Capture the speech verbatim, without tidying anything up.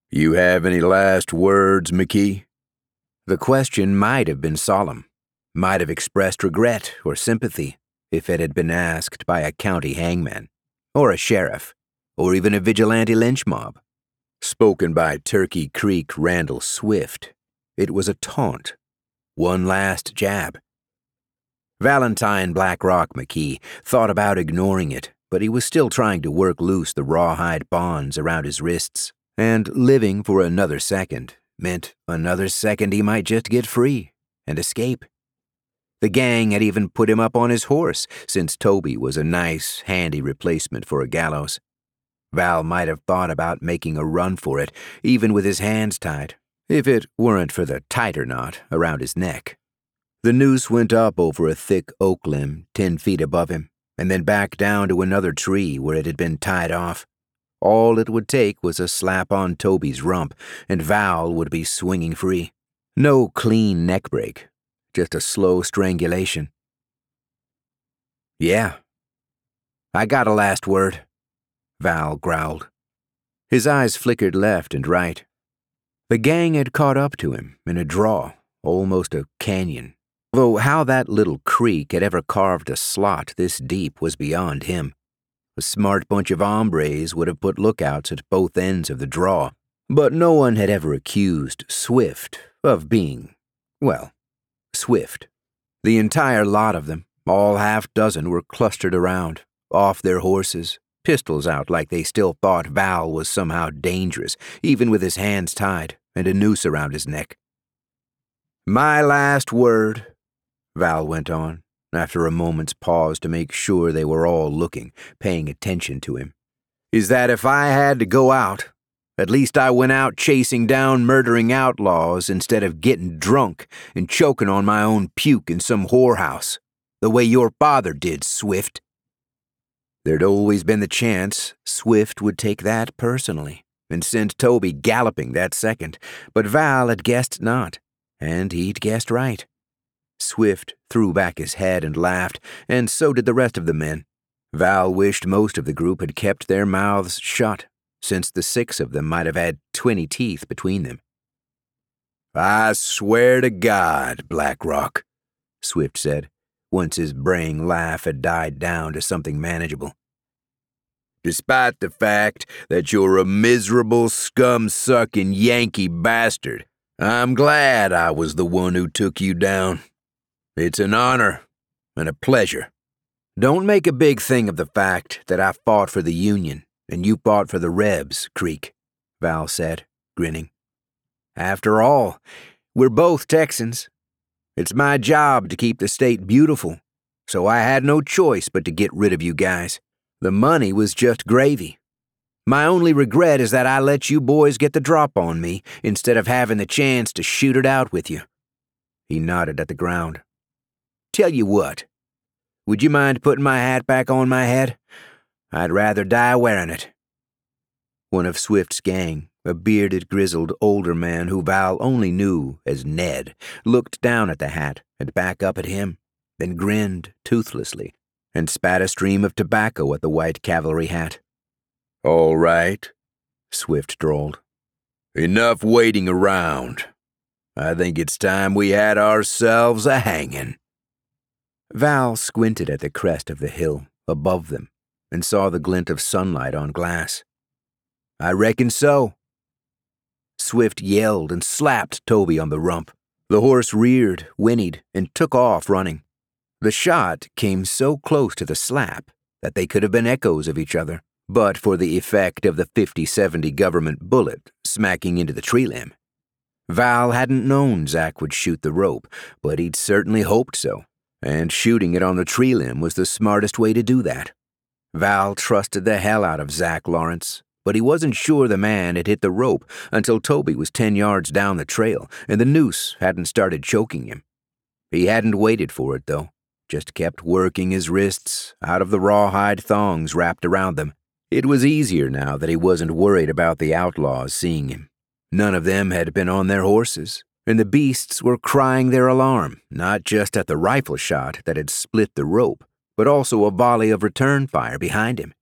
You have any last words, McKee? The question might have been solemn, might have expressed regret or sympathy if it had been asked by a county hangman, or a sheriff, or even a vigilante lynch mob. Spoken by Turkey Creek Randall Swift, it was a taunt, one last jab. Valentine Blackrock McKee thought about ignoring it, but he was still trying to work loose the rawhide bonds around his wrists, and living for another second meant another second he might just get free and escape. The gang had even put him up on his horse, since Toby was a nice, handy replacement for a gallows. Val might have thought about making a run for it, even with his hands tied, if it weren't for the tighter knot around his neck. The noose went up over a thick oak limb ten feet above him, and then back down to another tree where it had been tied off. All it would take was a slap on Toby's rump, and Val would be swinging free. No clean neck break, just a slow strangulation. Yeah. I got a last word, Val growled. His eyes flickered left and right. The gang had caught up to him in a draw, almost a canyon, though how that little creek had ever carved a slot this deep was beyond him. A smart bunch of hombres would have put lookouts at both ends of the draw, but no one had ever accused Swift of being, well, Swift. The entire lot of them, all half dozen, were clustered around, off their horses, pistols out like they still thought Val was somehow dangerous, even with his hands tied and a noose around his neck. My last word, Val went on, after a moment's pause to make sure they were all looking, paying attention to him, is that if I had to go out, at least I went out chasing down murdering outlaws instead of getting drunk and choking on my own puke in some whorehouse, the way your father did, Swift. There'd always been the chance Swift would take that personally and send Toby galloping that second, but Val had guessed not, and he'd guessed right. Swift threw back his head and laughed, and so did the rest of the men. Val wished most of the group had kept their mouths shut, since the six of them might have had twenty teeth between them. I swear to God, Blackrock, Swift said, once his braying laugh had died down to something manageable. Despite the fact that you're a miserable, scum-sucking Yankee bastard, I'm glad I was the one who took you down. It's an honor and a pleasure. Don't make a big thing of the fact that I fought for the Union and you fought for the Rebs, Creek, Val said, grinning. After all, we're both Texans. It's my job to keep the state beautiful, so I had no choice but to get rid of you guys. The money was just gravy. My only regret is that I let you boys get the drop on me instead of having the chance to shoot it out with you. He nodded at the ground. Tell you what, would you mind putting my hat back on my head? I'd rather die wearing it. One of Swift's gang, a bearded, grizzled older man who Val only knew as Ned, looked down at the hat and back up at him, then grinned toothlessly and spat a stream of tobacco at the white cavalry hat. All right, Swift drawled. Enough waiting around. I think it's time we had ourselves a hanging. Val squinted at the crest of the hill above them and saw the glint of sunlight on glass. I reckon so. Swift yelled and slapped Toby on the rump. The horse reared, whinnied, and took off running. The shot came so close to the slap that they could have been echoes of each other, but for the effect of the fifty seventy government bullet smacking into the tree limb. Val hadn't known Zach would shoot the rope, but he'd certainly hoped so, and shooting it on the tree limb was the smartest way to do that. Val trusted the hell out of Zach Lawrence, but he wasn't sure the man had hit the rope until Toby was ten yards down the trail and the noose hadn't started choking him. He hadn't waited for it, though, just kept working his wrists out of the rawhide thongs wrapped around them. It was easier now that he wasn't worried about the outlaws seeing him. None of them had been on their horses, and the beasts were crying their alarm, not just at the rifle shot that had split the rope, but also a volley of return fire behind him.